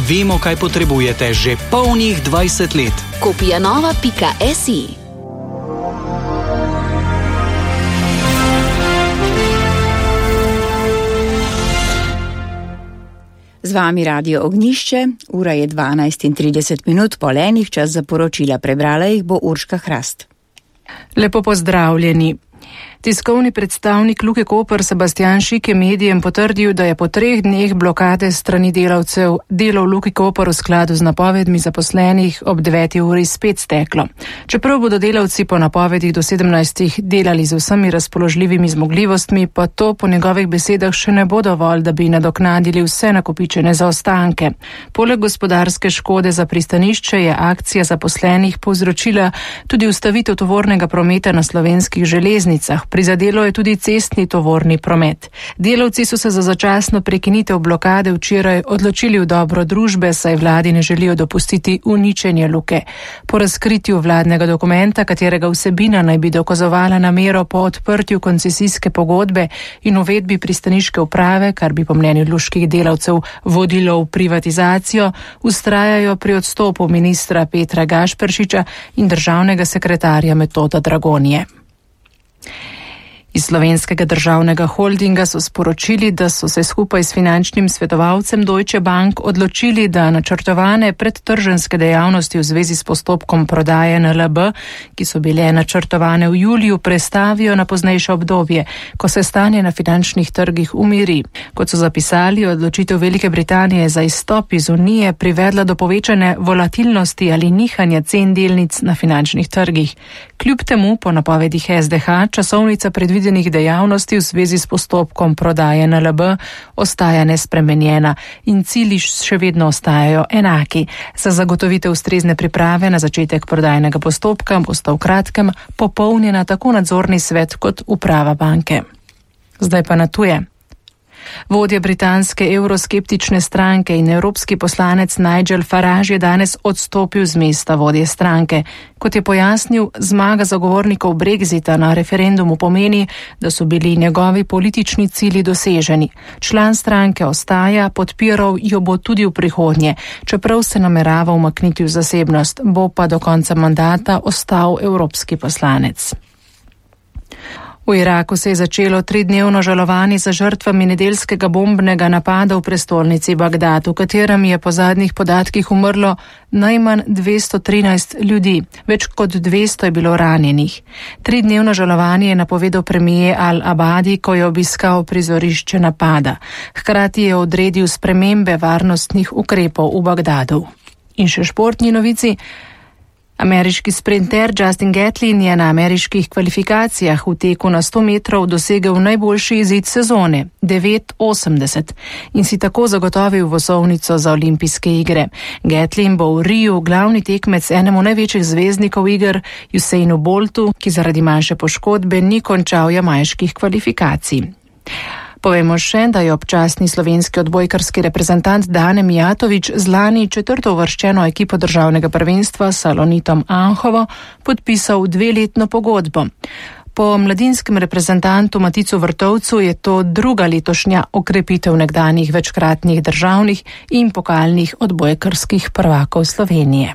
Vemo, kaj potrebujete že polnih 20 let. Kupijanova.si. Z vami Radio Ognjišče, ura je 12:30, po enih, čas za poročila. Prebrala jih bo Urška Hrast. Lepo pozdravljeni. Tiskovni predstavnik Luke Koper Sebastian Šik je medijem potrdil, da je po 3 dneh blokade strani delavcev delo v Luki Koper v skladu z napovedmi zaposlenih ob 9. uri spet steklo. Čeprav bodo delavci po napovedih do 17. delali z vsemi razpoložljivimi zmogljivostmi, pa to po njegovih besedah še ne bo dovolj, da bi nadoknadili vse nakopičene zaostanke. Poleg gospodarske škode za pristanišče je akcija zaposlenih povzročila tudi ustavitev tovornega prometa na slovenskih železnicah. Prizadelo je tudi cestni tovorni promet. Delavci so se za začasno prekinitev blokade včeraj odločili v dobro družbe, saj vladi ne želijo dopustiti uničenja luke. Po razkritju vladnega dokumenta, katerega vsebina naj bi dokazovala namero po odprtju koncesijske pogodbe in uvedbi pristaniške uprave, kar bi po mnenju luških delavcev vodilo v privatizacijo, vztrajajo pri odstopu ministra Petra Gašperšiča in državnega sekretarja Metoda Dragonje. Iz Slovenskega državnega holdinga so sporočili, da so se skupaj s finančnim svetovalcem Deutsche Bank odločili, da načrtovane predtrženske dejavnosti v zvezi s postopkom prodaje NLB, ki so bile načrtovane v juliju, prestavijo na poznejše obdobje, ko se stanje na finančnih trgih umiri. Kot so zapisali, odločitev Velike Britanije za izstop iz Unije privedla do povečane volatilnosti ali nihanja cen delnic na finančnih trgih. Kljub temu, po napovedih SDH, časovnica predvidenih dejavnosti v zvezi s postopkom prodaje NLB ostaja nespremenjena in cilji še vedno ostajajo enaki. Za zagotovitev ustrezne priprave na začetek prodajnega postopka bosta v kratkem popolnjena tako nadzorni svet kot uprava banke. Zdaj pa na tuje. Vodja britanske evroskeptične stranke in evropski poslanec Nigel Farage je danes odstopil z mesta vodje stranke. Kot je pojasnil, zmaga zagovornikov Brexita na referendumu pomeni, da so bili njegovi politični cilji doseženi. Član stranke ostaja, podpiral jo bo tudi v prihodnje, čeprav se namerava umakniti v zasebnost, bo pa do konca mandata ostal evropski poslanec. V Iraku se je začelo 3-dnevno žalovanje za žrtvami nedeljskega bombnega napada v prestolnici Bagdad, v katerem je po zadnjih podatkih umrlo najmanj 213 ljudi, več kot 200 je bilo ranjenih. 3-dnevno žalovanje je napovedal premier Al-Abadi, ko je obiskal prizorišče napada. Hkrati je odredil spremembe varnostnih ukrepov v Bagdadu. In še športni novici. Ameriški sprinter Justin Gatlin je na ameriških kvalifikacijah v teku na 100 metrov dosegel najboljši izid sezone, 9:80, in si tako zagotovil vozovnico za olimpijske igre. Gatlin bo v Riju glavni tekmec enemu največjih zvezdnikov iger, Usainu Boltu, ki zaradi manjše poškodbe ni končal jamajških kvalifikacij. Povemo še, da je občasni slovenski odbojkarski reprezentant Dane Mijatović z lani 4. uvrščeno ekipo državnega prvenstva s Salonitom Anhovo podpisal 2-letno pogodbo. Po mladinskem reprezentantu Maticu Vrtovcu je to druga letošnja okrepitev nekdanjih večkratnih državnih in pokalnih odbojkarskih prvakov Slovenije.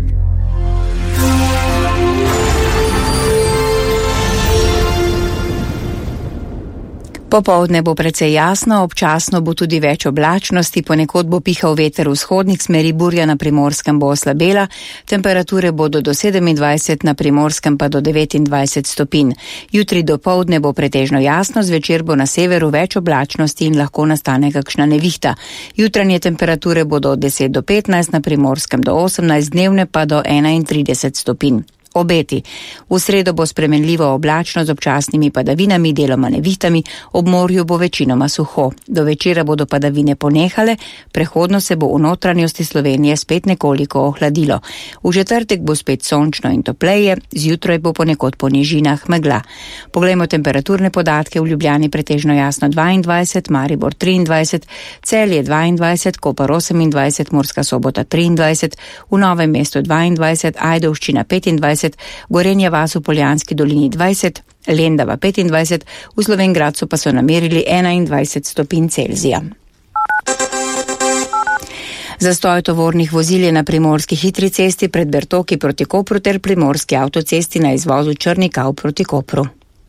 Popoldne bo precej jasno, občasno bo tudi več oblačnosti, ponekod bo pihal veter vzhodnik smeri, burja na Primorskem bo oslabela, temperature bodo do 27, na Primorskem pa do 29 stopinj. Jutri dopoldne bo pretežno jasno, zvečer bo na severu več oblačnosti in lahko nastane kakšna nevihta. Jutranje temperature bodo od 10 do 15, na Primorskem do 18, dnevne pa do 31 stopinj. Obeti. V sredo bo spremenljivo oblačno z občasnimi padavinami, deloma nevihtami, ob morju bo večinoma suho. Do večera bodo padavine ponehale, prehodno se bo v notranjosti Slovenije spet nekoliko ohladilo. V četrtek bo spet sončno in topleje, zjutraj bo ponekod po nižinah megla. Poglejmo temperaturne podatke. V Ljubljani pretežno jasno 22, Maribor 23, Celje 22, Koper 28, Murska Sobota 23, v Novem mestu 22, Ajdovščina 25, Gorenja vas v Poljanski dolini 20, Lendava 25, v Slovenj Gradcu pa so namerili 21 stopinj Celzija. Zastoj tovornih vozil je na primorski hitri cesti pred Bertoki proti Kopru ter primorski avtocesti na izvozu Črnikav proti Kopru.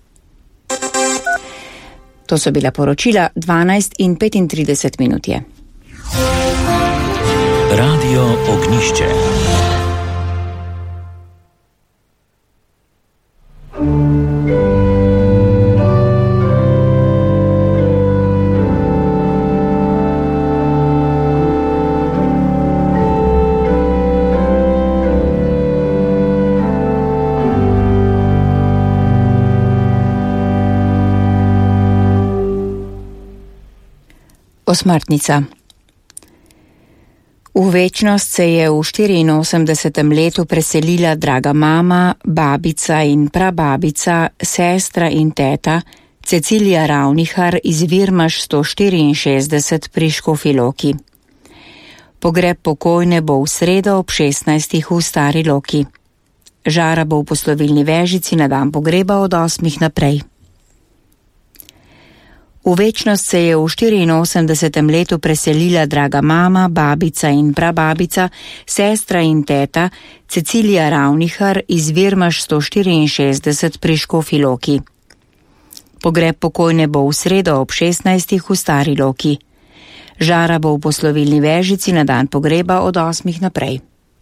To so bila poročila 12:35 je. Radio Ognišče. Osmrtnica. V večnost se je v 84. letu preselila draga mama, babica in prababica, sestra in teta Cecilija Ravnihar iz Virmaš 164 pri Škofji Loki. Pogreb pokojne bo v sredo ob 16. v Stari Loki. Žara bo v poslovilni vežici na dan pogreba od 8. naprej. V večnost se je v 84. letu preselila draga mama, babica in prababica, sestra in teta Cecilija Ravnihar iz Virmaš 164 pri Škofji Loki. Pogreb pokojne bo v sredo ob 16. v Stari Loki. Žara bo v poslovilni vežici na dan pogreba od 8. naprej.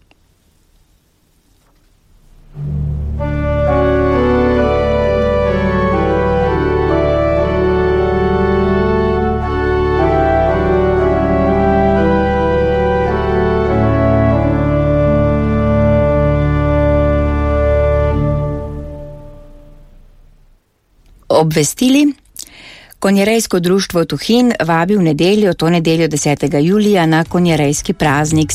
Obvestili. Konjerejsko društvo Tuhin vabi v nedeljo, to nedeljo 10. julija na konjerejski praznik